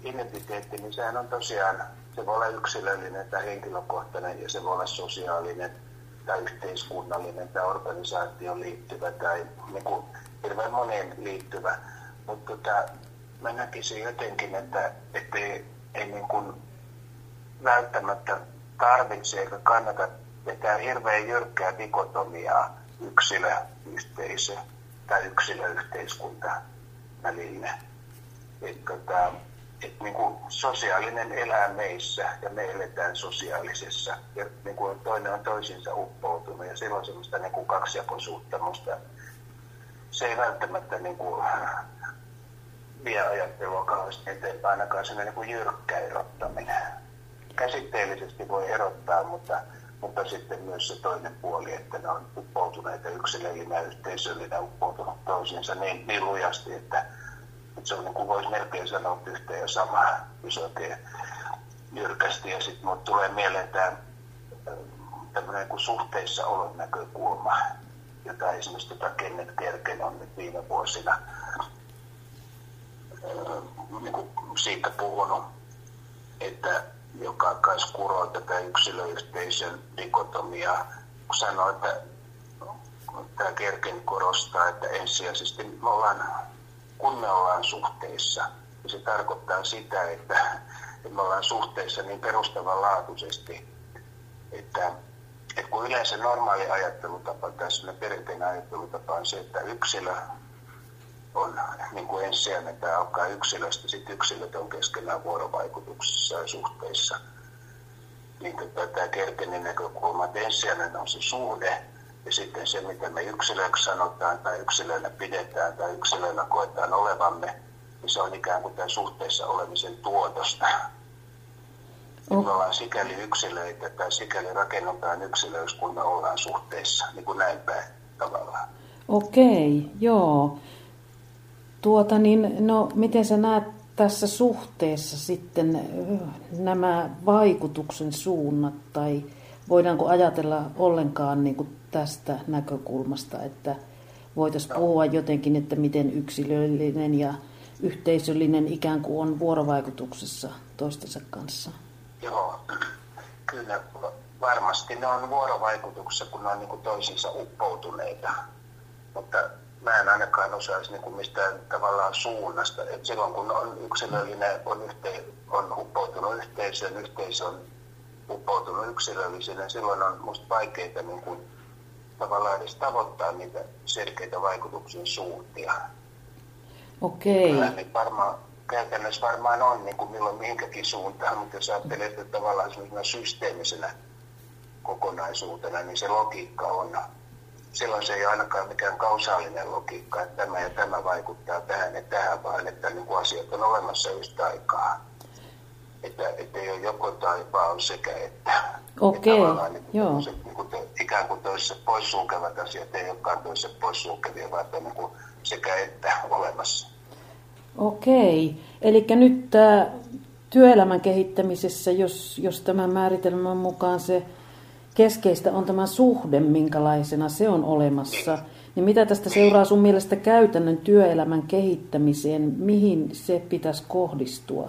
identiteetti, niin sehän on tosiaan, se voi olla yksilöllinen tai henkilökohtainen ja se voi olla sosiaalinen tai yhteiskunnallinen tai organisaatioon liittyvä tai niin kuin hirveän moneen liittyvä. Mutta mä näkisin jotenkin, että ei niin kuin välttämättä tarvitse eikä kannata vetää hirveän jyrkkää dikotomiaa yksilöyhteisö tai yksilöyhteiskunta välille. Että niin kuin sosiaalinen elää meissä ja me eletään sosiaalisessa ja niin kuin toinen on toisiinsa uppoutunut ja silloin semmoista niin kuin kaksijakoisuutta, mutta se ei välttämättä niin kuin vie ajattelua kauheasti eteenpäin, ainakaan sellainen niin kuin jyrkkä erottaminen. Käsitteellisesti voi erottaa, mutta sitten myös se toinen puoli, että ne on uppoutuneita yksilöllinen ja yhteisöllinen uppoutunut toisiinsa niin lujasti, että se on niin kuin voisi melkein sanoa yhteen ja samaa, jos oikein jyrkästi. Ja sitten minulle tulee mieleen tämä tämmöinen niin suhteissa olon näkökulma, jota esimerkiksi Kenneth Kerken on nyt viime vuosina niin kuin siitä puhunut, että joka kanssa kuroo tätä yksilöyhteisön dikotomiaa, kun sanoo, että tämä Kerken korostaa, että ensisijaisesti kun me ollaan suhteissa, niin se tarkoittaa sitä, että me ollaan suhteissa niin perustavanlaatuisesti, että kun yleensä normaali ajattelutapa, tässä perinteinen ajattelutapa on se, että yksilö on niin kuin ensisijainen, tämä alkaa yksilöstä, sitten yksilöt on keskenään vuorovaikutuksessa ja suhteissa. Niin tämä Kerkenin näkökulma, että ensisijainen on se suhde, ja sitten se, mitä me yksilöksi sanotaan tai yksilöinä pidetään tai yksilöinä koetaan olevamme, niin se on ikään kuin tämän suhteessa olemisen tuotosta. Me ollaan sikäli yksilöitä tai sikäli rakennetaan yksilöiksi, kun me ollaan suhteessa, niin kuin näin päin tavallaan. Okei, joo. No, miten sä näet tässä suhteessa sitten nämä vaikutuksen suunnat, tai voidaanko ajatella ollenkaan niin kuin tästä näkökulmasta, että voitaisiin puhua jotenkin, että miten yksilöllinen ja yhteisöllinen ikään kuin on vuorovaikutuksessa toistensa kanssa? Joo, kyllä varmasti ne on vuorovaikutuksessa, kun ne on niin kuin toisiinsa uppoutuneita, mutta mä en ainakaan osaisi niin kuin mistään tavallaan suunnasta. Et silloin kun on yksilöllinen, on uppoutunut yhteisöön, yhteisö on uppoutunut yksilöllisyyden, silloin on musta vaikeita niin kuin, tavallaan edes tavoittaa niitä selkeitä vaikutuksen suuntia. Okei. Kyllä niin käytännössä varmaan on niin kuin milloin mihinkäkin suuntaan, mutta jos ajattelee, että tavallaan systeemisenä kokonaisuutena, niin se logiikka on. Silloin se ei ole ainakaan mikään kausaalinen logiikka, että tämä ja tämä vaikuttaa tähän ja tähän, vaan että niin kuin asiat on olemassa yhtä aikaa. Että ei ole joko tai vaan sekä että. Okei, joo. Ikään kuin toisessa poissulkevat asiat ei olekaan toisessa poissulkevia, vaan että niin kuin sekä että olemassa. Okei, eli nyt työelämän kehittämisessä, jos tämän määritelmän mukaan se keskeistä on tämä suhde, minkälaisena se on olemassa, niin mitä tästä seuraa sun mielestä käytännön työelämän kehittämiseen, mihin se pitäisi kohdistua?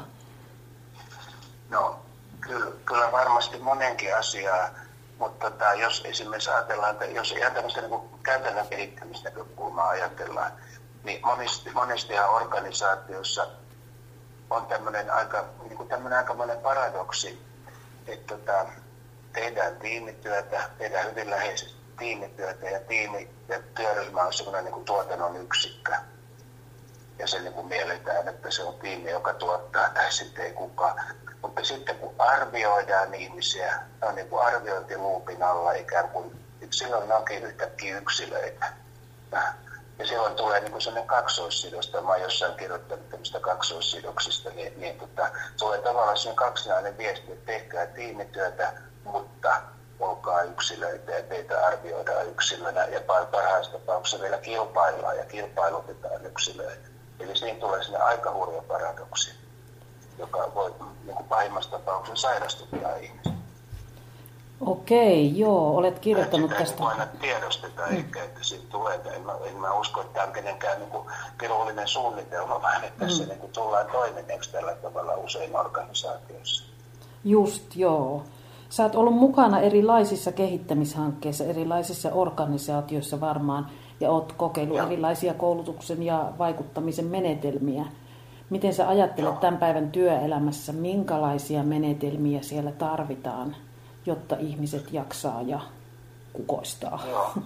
No, kyllä varmasti monenkin asiaa, mutta jos esimerkiksi ajatellaan, että jos ihan tämmöistä niin käytännön kehittämisnäkökulmaa ajatellaan, niin monestihan organisaatiossa on tämmöinen aikamoinen paradoksi, että tehdään tiimityötä, tehdään hyvin läheisesti tiimityötä ja työryhmä on semmoinen niin kuin tuotannon yksikkö. Ja se niin kuin mielletään, että se on tiimi, joka tuottaa tai sitten ei kukaan. Mutta sitten kun arvioidaan ihmisiä, on niin kuin arviointiluupin alla ikään kuin, silloin onkin yhtäkkiä yksilöitä. Ja silloin tulee niin kuin sellainen kaksoissidosta, mä oon jossain kirjoittanut tämmöistä kaksoissidoksista, niin tulee tavallaan sellainen kaksinainen viesti, että tehkää tiimityötä, mutta olkaa yksilöitä ja teitä arvioidaan yksilönä ja parhaassa tapauksessa vielä kilpaillaan ja kilpailutetaan yksilöitä. Eli siinä tulee sinne aika hurja paradoksi, joka voi niin kuin pahimmassa tapauksessa sairastuttaa ihmisiä. Okei, joo, olet kirjoittanut tästä. tästä. Aina tiedostetaan ehkä, että siitä tulee. En mä usko, että tämä on kenenkään niin kirjallinen suunnitelma, vaan että tässä niin tullaan toimineeksi tällä tavalla usein organisaatioissa. Just, joo. Sä oot ollut mukana erilaisissa kehittämishankkeissa, erilaisissa organisaatioissa varmaan, ja oot kokeillut erilaisia koulutuksen ja vaikuttamisen menetelmiä. Miten sä ajattelet tämän päivän työelämässä, minkälaisia menetelmiä siellä tarvitaan, jotta ihmiset jaksaa ja kukoistaa?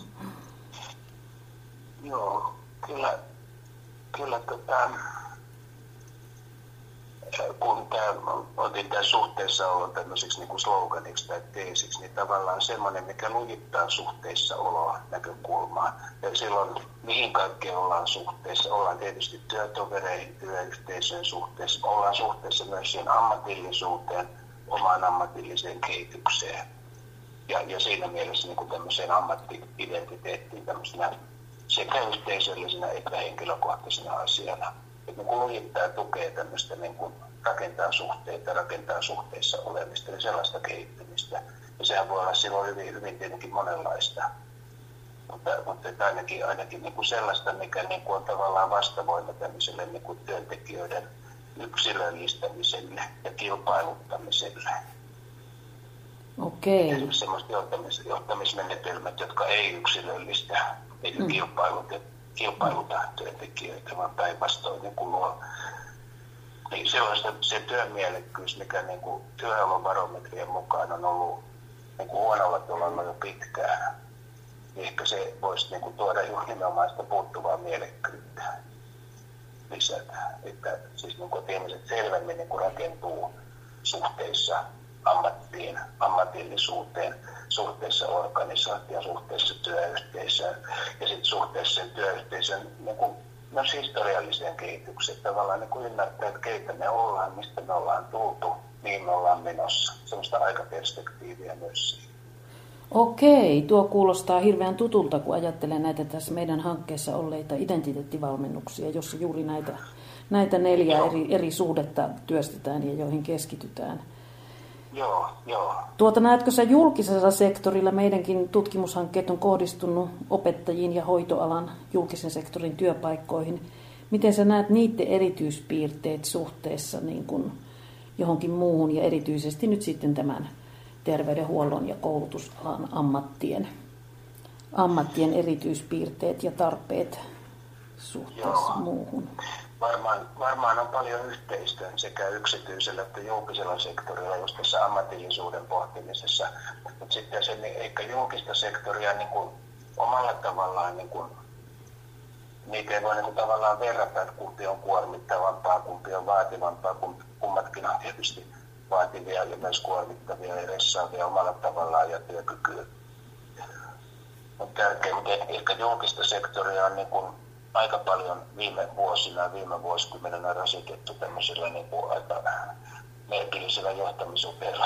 Joo, kyllä kun otin tämän suhteessa olon tämmöiseksi niin kuin sloganiksi tai teesiksi, niin tavallaan semmoinen, mikä lujittaa suhteissa oloa näkökulmaa. Ja silloin mihin kaikkeen ollaan suhteessa? Ollaan tietysti työtovereihin, työyhteisöön suhteessa. Ollaan suhteessa myös siihen ammatillisuuteen, omaan ammatilliseen kehitykseen. Ja siinä mielessä niin kuin tämmöiseen ammatti-identiteettiin tämmöisenä sekä yhteisöllisenä että henkilökohtaisena asiana. Että niin lujittaa ja tukee tämmöistä niin kuin rakentaa suhteissa olemista ja sellaista kehittymistä. Ja sehän voi olla silloin hyvin, hyvin tietenkin monenlaista. Mutta ainakin niin kuin sellaista, mikä niin kuin on tavallaan vastavoima tämmöiselle niin kuin työntekijöiden yksilöllistämiselle ja kilpailuttamiselle. Okei. Esimerkiksi sellaiset johtamismenetelmät, jotka ei yksilöllistä eikä kilpailuta työntekijöitä, vaan päinvastoin niin kuin luo. Niin sellaista se työmielekkyys, mikä niin kuin työelobarometrien mukaan on ollut niin kuin huonolla tuolla jo pitkään, niin ehkä se voisi niin kuin tuoda juuri nimenomaan sitä puuttuvaa mielekkyyttä lisätä. Että siis niin kuin, että ihmiset selvemmin niin kuin rakentuu suhteissa ammattiin, ammatillisuuteen, suhteessa organisaatioon, suhteessa työyhteisöön ja sitten suhteessa sen työyhteisön niin kuin myös historialliseen kehitykseen. Tavallaan niin kuin ymmärtää, että keitä me ollaan, mistä me ollaan tultu, mihin me ollaan menossa. Sellaista aikaperspektiiviä myös siihen. Okei, tuo kuulostaa hirveän tutulta, kun ajattelen näitä tässä meidän hankkeessa olleita identiteettivalmennuksia, jossa juuri näitä 4 eri suhdetta työstetään ja joihin keskitytään. Joo. Näetkö sä julkisella sektorilla, meidänkin tutkimushankkeet on kohdistunut opettajiin ja hoitoalan julkisen sektorin työpaikkoihin. Miten sä näet niiden erityispiirteet suhteessa niin kuin johonkin muuhun ja erityisesti nyt sitten tämän terveydenhuollon ja koulutusalan ammattien erityispiirteet ja tarpeet suhteessa muuhun? Varmaan on paljon yhteistä sekä yksityisellä että julkisella sektorilla just tässä ammatillisuuden pohtimisessa. Mutta sitten se ehkä julkista sektoria niin kuin omalla tavallaan, niin kuin, niitä ei voi niin kuin tavallaan verrata, että kumpi on kuormittavampaa, kumpi on vaativampaa, kummatkin on tietysti vaativia ja myös kuormittavia ja ressaavia omalla tavallaan ja työkykyä on tärkeää, mutta ehkä julkista sektoria on niin kuin aika paljon viime vuosikymmenenä rasitettu tämmöisellä niin kuin aika merkillisellä johtamisopeilla.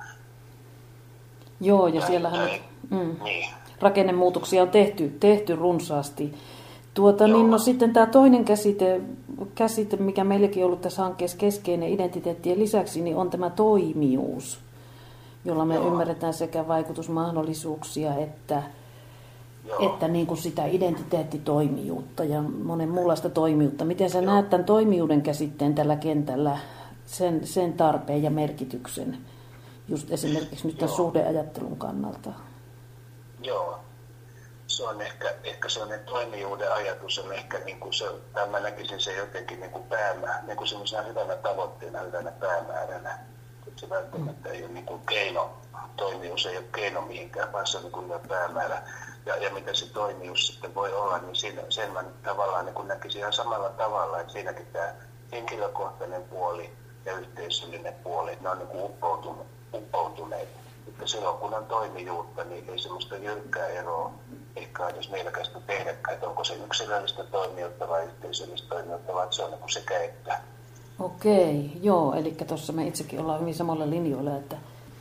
Joo, ja siellähän niin. Rakennemuutoksia on tehty runsaasti. Niin no sitten tämä toinen käsite, mikä meilläkin on ollut tässä hankkeessa keskeinen identiteettien lisäksi, niin on tämä toimijuus, jolla me ymmärretään sekä vaikutusmahdollisuuksia että niin kuin sitä identiteettitoimijuutta ja monen muunlaista toimijuutta. Miten sä näet tämän toimijuuden käsitteen tällä kentällä, sen tarpeen ja merkityksen, just esimerkiksi nyt tämän suhdeajattelun kannalta? Joo. Se on ehkä sellainen toimijuuden ajatus on ehkä niin kuin se, mä näkisin se jotenkin niin kuin niin kuin semmoisena hyvänä tavoitteena, hyvänä päämääränä. Että se välttämättä ei ole niin kuin keino, toimijuus ei ole keino mihinkään, vaan se on niin kuin päämäärä. Ja mitä se toimijuus sitten voi olla, niin sen mä tavallaan niin kuin näkisin ihan samalla tavalla, että siinäkin tämä henkilökohtainen puoli ja yhteisöllinen puoli, ne on niin kuin uppoutuneet. Että silloin kun on toimijuutta, niin ei semmoista jyrkkää eroa ehkä edes meilläkästä tehdäkään, että onko se yksilöllistä toimijuutta vai yhteisöllistä toimijuutta, vaan se on niin kuin sekä että. Okei, joo, eli tuossa me itsekin ollaan hyvin samalla linjoilla, että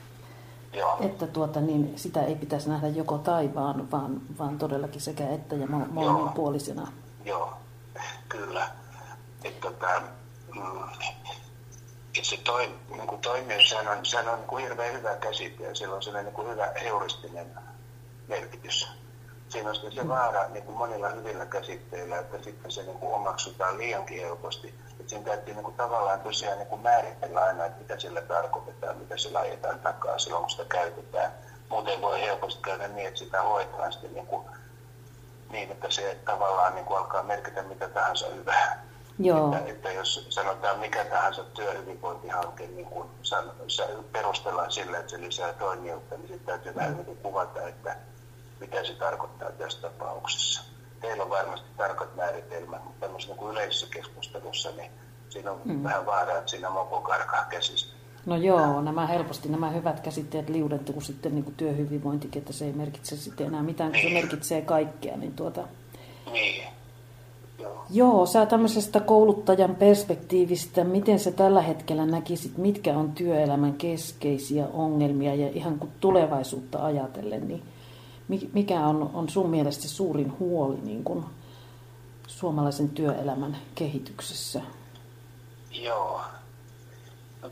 niin sitä ei pitäisi nähdä joko tai, vaan todellakin sekä että ja molemminpuolisena. Joo, kyllä. itse niin toimijuus, sehän on niin hirveän hyvä käsite ja sillä on sellainen niin hyvä heuristinen merkitys. Siinä on se vaara niin monilla hyvillä käsitteillä, että sitten se niin omaksutaan liiankin helposti. Että siinä täytyy niin tavallaan tosiaan niin määritellä aina, että mitä sillä tarkoitetaan, mitä sillä ajetaan takaa silloin, kun sitä käytetään. Muuten voi helposti käydä niin, että sitä hoitaa sitten niin, että se tavallaan niin alkaa merkitä mitä tahansa hyvää. Joo. Että jos sanotaan mikä tahansa työhyvinvointihanke, niin kun perustellaan sillä, että se lisää toimijuutta, niin sitten täytyy vähän niin kuvata, että mitä se tarkoittaa tässä tapauksessa. Teillä on varmasti tarkat määritelmät, mutta tämmöisessä niin yleisessä keskustelussa, niin siinä on vähän vaaraa, että siinä mopo karkaa käsistä. No joo, nämä hyvät käsitteet liudentuu sitten niin kuin työhyvinvointikin, että se ei merkitse sitten enää mitään, kun se merkitsee kaikkea. Niin. Joo, sä tämmöisestä kouluttajan perspektiivistä, miten sä tällä hetkellä näkisit, mitkä on työelämän keskeisiä ongelmia ja ihan kuin tulevaisuutta ajatellen, niin mikä on sun mielestä suurin huoli niin kuin suomalaisen työelämän kehityksessä? Joo. No,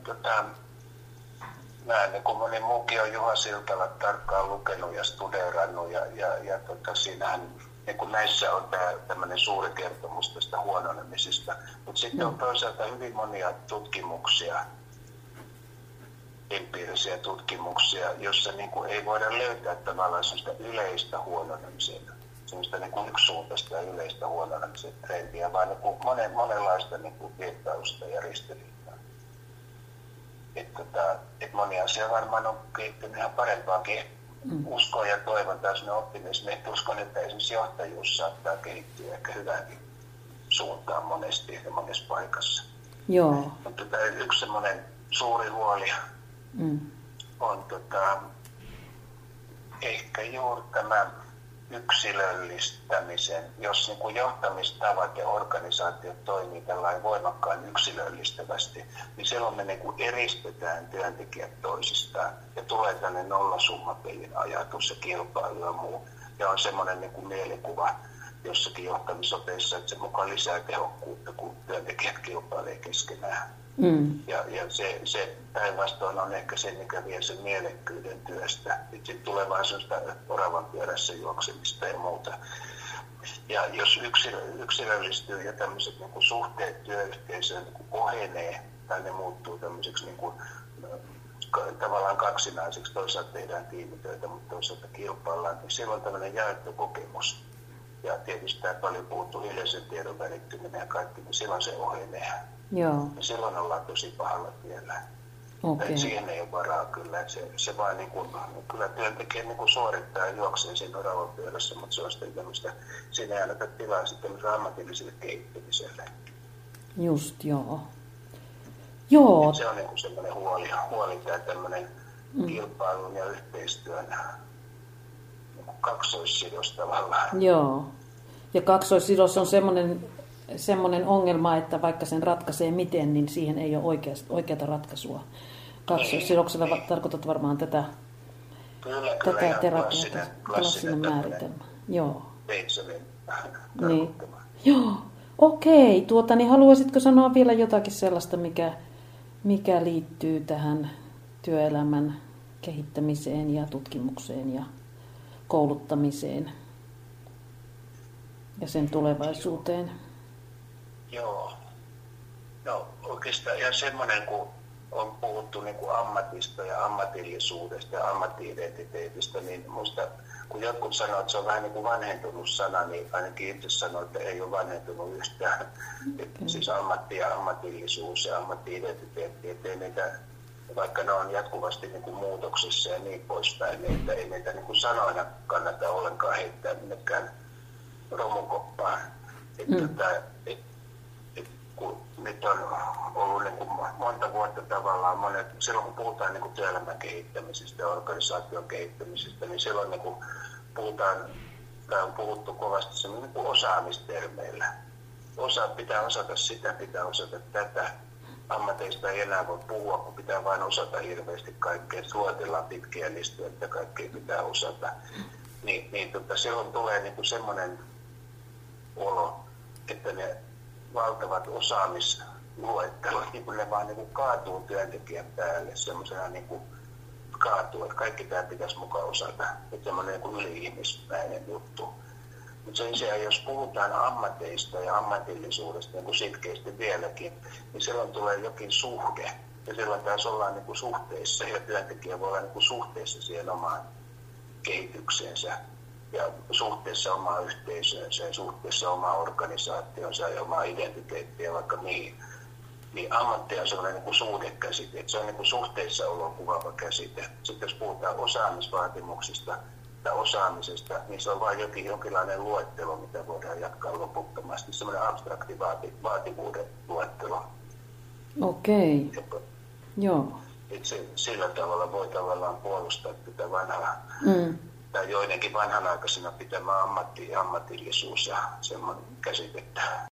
mä niin kuin moni muukin on Juha Siltala tarkkaan lukenut ja studeerannut ja siinähän niin kuin näissä on tämmöinen suuri kertomus tästä huononemisesta. Mutta sitten on toisaalta hyvin monia tutkimuksia, empiirisiä tutkimuksia, joissa niin kuin ei voida löytää tavallaan sellaista yleistä huononemisen, sellaista niin kuin yksisuuntaista ja yleistä huononemisen trendiä, vaan niin kuin monenlaista niin kuin virtausta ja ristiriitaa. Että moni asia varmaan on kehittynyt ihan parempaankin. Uskon ja toivon taas optimismi, että uskon, että esimerkiksi johtajuus saattaa kehittyä ehkä hyvääkin suuntaan monesti ja monessa paikassa. Joo. Mutta yksi semmoinen suuri huoli on ehkä juuri tämä yksilöllistämisen, jos niin kuin johtamistavat ja organisaatiot toimii tällainen voimakkaan yksilöllistävästi, niin silloin me niin kuin eristetään työntekijät toisistaan ja tulee tänne nollasummapelin ajatus ja kilpailu ja muu. Ja on semmoinen niin kuin mielikuva jossakin johtamisopeissa, että se mukaan lisää tehokkuutta, kun työntekijät kilpailee keskenään. Ja se päinvastoin on ehkä se, mikä vie sen mielekkyyden työstä. Sitten tulee vain sellaista oravan pyörässä juoksemista ja muuta. Ja jos yksilöllistyy ja tämmöiset niin kuin suhteet työyhteisöön niin ohenee, tai ne muuttuu tämmöiseksi niin kuin, tavallaan kaksinaiseksi, toisaalta tehdään tiimitöitä, mutta toisaalta kilpaillaan, niin silloin tämmöinen jaettu kokemus. Ja tietysti tämä paljon puhuttu hiljaisen tiedon välittyminen ja kaikki, niin silloin se ohenee. Joo. Ja silloin ollaan tosi pahalla tiellä. Okay. Siihen ei ole varaa kyllä. Että se vaan niin kuin, kyllä työntekijä niin kuin suorittaa ja juoksee siinä oravan pyörässä, mutta se on sitten tämmöistä, siinä ei anneta tilaa sitten ammatilliselle kehittymiselle. Just, joo. Joo. Et se on niin kuin semmoinen huoli tämä tämmöinen kilpailun ja yhteistyön niin kuin kaksoissidos tavallaan. Joo. Ja kaksoissidos on semmoinen ongelma, että vaikka sen ratkaisee miten, niin siihen ei ole oikeata ratkaisua. Kaksoissidoksella tarkoitat varmaan tätä terapiaa, klassinen määritelmä. Joo. Niin. Joo. Okei. Niin haluaisitko sanoa vielä jotakin sellaista, mikä liittyy tähän työelämän kehittämiseen ja tutkimukseen ja kouluttamiseen ja sen tulevaisuuteen? Joo. No oikeastaan ihan semmoinen, kun on puhuttu niin kuin ammatista ja ammatillisuudesta ja ammatti-identiteetistä, niin musta kun jotkut sanoo, että se on vähän niin kuin vanhentunut sana, niin ainakin itse sanoo, että ei ole vanhentunut yhtään. Okay. Siis ammatti ja ammatillisuus ja ammatti-identiteetti, ettei niitä, vaikka ne on jatkuvasti niin kuin muutoksessa ja niin poispäin, niin ei niitä niin kuin sanoina kannata ollenkaan heittää minnekään romukoppaan. Kun nyt on ollut niin kuin monta vuotta tavallaan, silloin kun puhutaan niin kuin työelämän kehittämisestä ja organisaation kehittämisestä, niin silloin niin kuin on puhuttu kovasti semmoinen niin kuin osaamistermeillä. Pitää osata sitä, pitää osata tätä. Ammateista ei enää voi puhua, kun pitää vain osata hirveästi kaikkea. Suotellaan pitkiä listoja, että kaikkea pitää osata. Silloin tulee niin kuin semmoinen olo, että ne valtavat luettelot, niin ne vaan niin kaatuu työntekijän päälle semmoisena niin kaatuu, että kaikki tämä pitäisi mukaan osata. Että semmoinen niin yli-ihmismäinen juttu. Mutta sen sijaan, jos puhutaan ammateista ja ammatillisuudesta niin kuin sitkeästi vieläkin, niin silloin tulee jokin suhde. Ja silloin taas ollaan niin kuin suhteissa ja työntekijä voi olla niin kuin suhteessa siihen omaan kehitykseensä ja suhteessa omaan yhteisöönsä ja suhteessa omaan organisaationsa ja omaan identiteettiä vaikka mihin. Niin ammatti on sellainen niin kuin suhdekäsite, että se on niin kuin suhteissa oloa kuvaava käsite. Sitten jos puhutaan osaamisvaatimuksista tai osaamisesta, niin se on vain jonkinlainen luettelo, mitä voidaan jatkaa loputtomasti. Semmoinen abstrakti vaativuuden luettelo. Okei. Joo. Sillä tavalla voi tavallaan puolustaa tätä vanhaa, tai joidenkin vanhanaikaisena pitämä ammatti ja ammatillisuus ja semmoinen käsitettä.